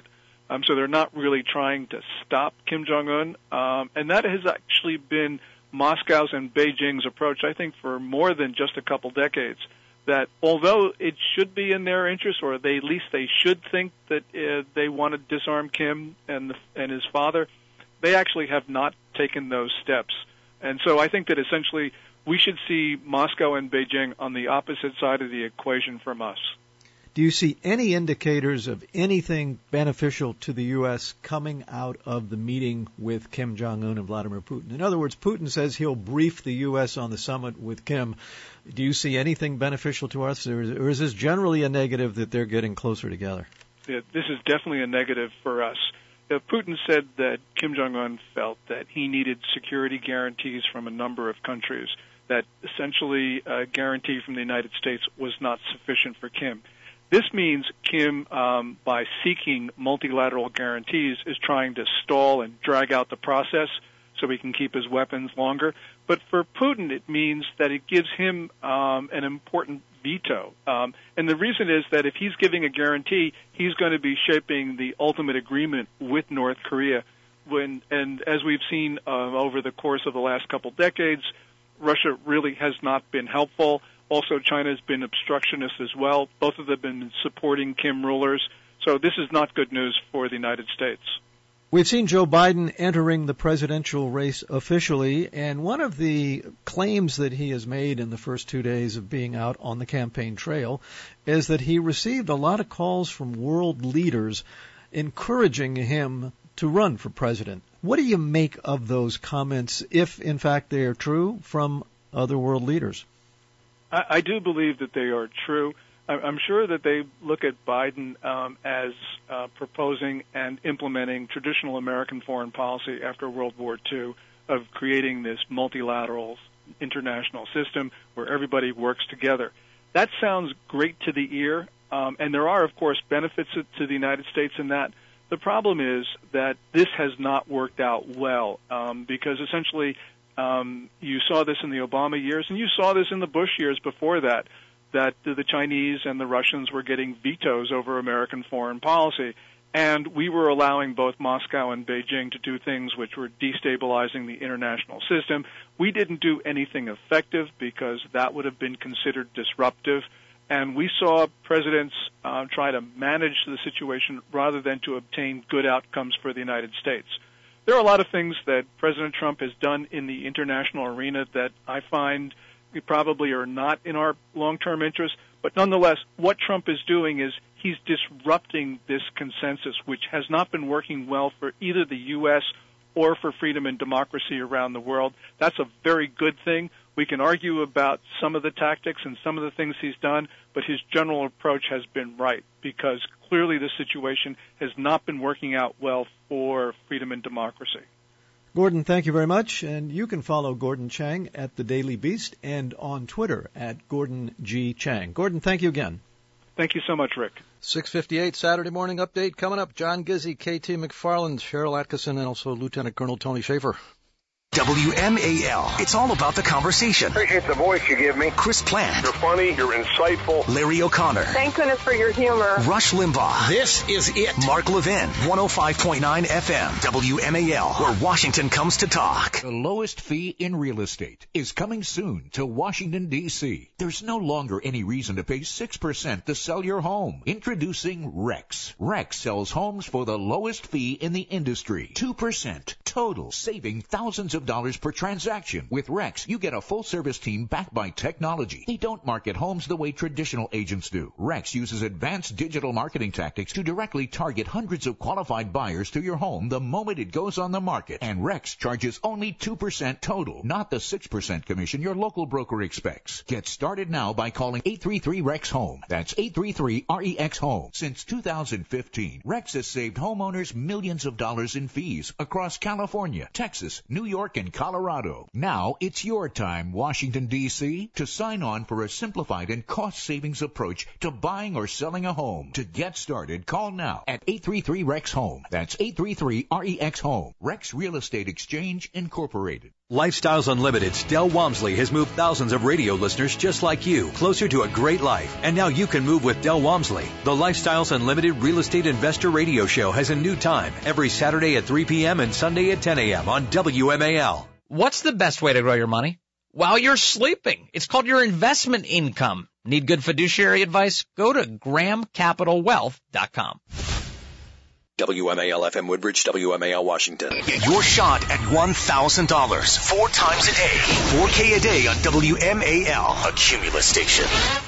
Um, so they're not really trying to stop Kim Jong-un. Um, and that has actually been Moscow's and Beijing's approach, I think, for more than just a couple decades, that although it should be in their interest, or they, at least they should think that uh, they want to disarm Kim and, the, and his father, they actually have not taken those steps. And so I think that essentially we should see Moscow and Beijing on the opposite side of the equation from us. Do you see any indicators of anything beneficial to the U S coming out of the meeting with Kim Jong-un and Vladimir Putin? In other words, Putin says he'll brief the U S on the summit with Kim. Do you see anything beneficial to us, or is, or is this generally a negative that they're getting closer together? Yeah, this is definitely a negative for us. Uh, Putin said that Kim Jong-un felt that he needed security guarantees from a number of countries, that essentially a guarantee from the United States was not sufficient for Kim. This means Kim, um, by seeking multilateral guarantees, is trying to stall and drag out the process so he can keep his weapons longer. But for Putin, it means that it gives him um, an important veto. Um, and the reason is that if he's giving a guarantee, he's going to be shaping the ultimate agreement with North Korea. When, and as we've seen uh, over the course of the last couple decades, Russia really has not been helpful. Also, China has been obstructionist as well. Both of them have been supporting Kim rulers. So this is not good news for the United States. We've seen Joe Biden entering the presidential race officially, and one of the claims that he has made in the first two days of being out on the campaign trail is that he received a lot of calls from world leaders encouraging him to run for president. What do you make of those comments, if in fact they are true, from other world leaders? I, I do believe that they are true. I'm sure that they look at Biden um, as uh, proposing and implementing traditional American foreign policy after World War Two of creating this multilateral international system where everybody works together. That sounds great to the ear, um, and there are, of course, benefits to the United States in that. The problem is that this has not worked out well um, because essentially um, you saw this in the Obama years, and you saw this in the Bush years before that, that the Chinese and the Russians were getting vetoes over American foreign policy. And we were allowing both Moscow and Beijing to do things which were destabilizing the international system. We didn't do anything effective because that would have been considered disruptive. And we saw presidents uh, try to manage the situation rather than to obtain good outcomes for the United States. There are a lot of things that President Trump has done in the international arena that I find we probably are not in our long-term interest. But nonetheless, what Trump is doing is he's disrupting this consensus, which has not been working well for either the U S or for freedom and democracy around the world. That's a very good thing. We can argue about some of the tactics and some of the things he's done, but his general approach has been right because clearly the situation has not been working out well for freedom and democracy. Gordon, thank you very much. And you can follow Gordon Chang at The Daily Beast and on Twitter at Gordon G. Chang. Gordon, thank you again. Thank you so much, Rick. six fifty-eight Saturday morning update coming up. John Gizzi, K T McFarland, Cheryl Atkinson, and also Lieutenant Colonel Tony Schaefer. W M A L. It's all about the conversation. Appreciate the voice you give me. Chris Plant. You're funny. You're insightful. Larry O'Connor. Thank goodness for your humor. Rush Limbaugh. This is it. Mark Levin. one oh five point nine F M. W M A L, where Washington comes to talk. The lowest fee in real estate is coming soon to Washington, D C. There's no longer any reason to pay six percent to sell your home. Introducing Rex. Rex sells homes for the lowest fee in the industry. two percent total, saving thousands of dollars per transaction. With Rex, you get a full-service team backed by technology. They don't market homes the way traditional agents do. Rex uses advanced digital marketing tactics to directly target hundreds of qualified buyers to your home the moment it goes on the market. And Rex charges only two percent total, not the six percent commission your local broker expects. Get started now by calling eight three three R E X HOME. That's eight three three R E X HOME. Since two thousand fifteen, Rex has saved homeowners millions of dollars in fees across California, Texas, New York, and Colorado. Now it's your time, Washington, D C, to sign on for a simplified and cost-savings approach to buying or selling a home. To get started, call now at eight three three R E X HOME. That's eight three three R E X HOME. Rex Real Estate Exchange, Incorporated. Lifestyles Unlimited's Del Walmsley has moved thousands of radio listeners just like you closer to a great life. And now you can move with Del Walmsley. The Lifestyles Unlimited Real Estate Investor Radio Show has a new time every Saturday at three p.m. and Sunday at ten a.m. on W M A L. What's the best way to grow your money? While you're sleeping. It's called your investment income. Need good fiduciary advice? Go to graham capital wealth dot com. W M A L F M Woodbridge, W M A L Washington. Get your shot at one thousand dollars four times a day. four K a day on W M A L, a Cumulus station.